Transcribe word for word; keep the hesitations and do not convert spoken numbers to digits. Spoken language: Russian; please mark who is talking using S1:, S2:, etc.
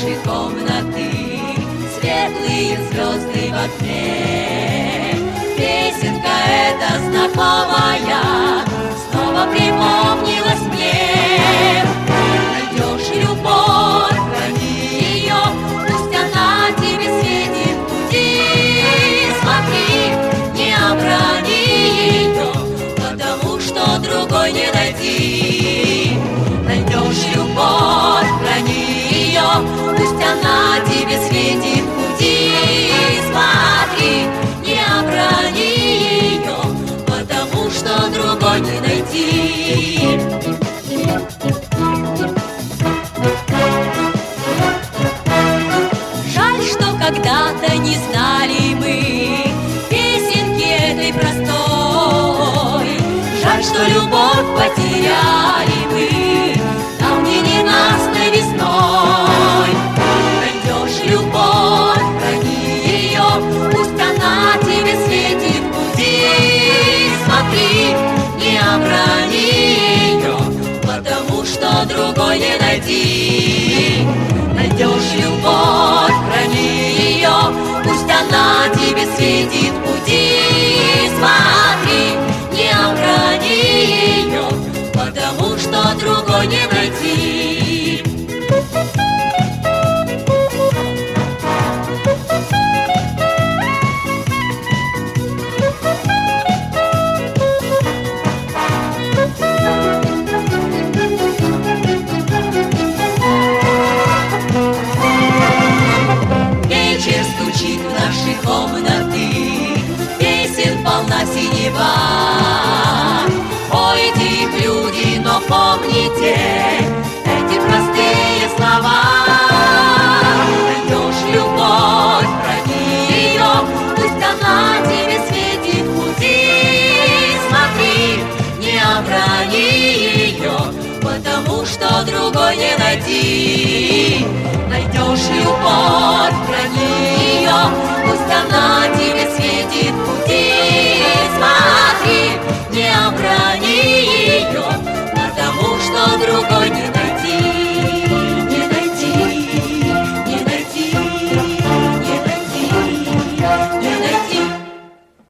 S1: нашей комнаты светлые звезды в окне. Песенка эта знакомая снова припомнилась мне. Найдешь любовь, храни ее, пусть она тебе светит пути. Смотри, не обрани ее, потому что другой не найти. Найдешь любовь, храни ее, пусть она тебе светит пути. Смотри, не обрани ее, потому что другой не найти. Жаль, что когда-то не знали мы песенки этой простой. Жаль, что любовь потеряли мы давней ненастной весной. Найдешь любовь, храни ее, пусть она тебе светит пути. Смотри, не обрани ее, потому что другой не найти. Найдешь любовь, храни ее, пусть она тебе светит пути. Смотри, не обрани ее, потому что другой не найти. Вечер стучит в наши комнаты, песен полна синева. Пойте их, люди, но помните эти простые слова. Найдешь любовь, храни ее, пусть она тебе светит пути. Смотри, не обрани ее, потому что другой не найти. Найдешь любовь, храни ее, пусть она тебе светит пути. Смотри, не обрани ее, потому что другой не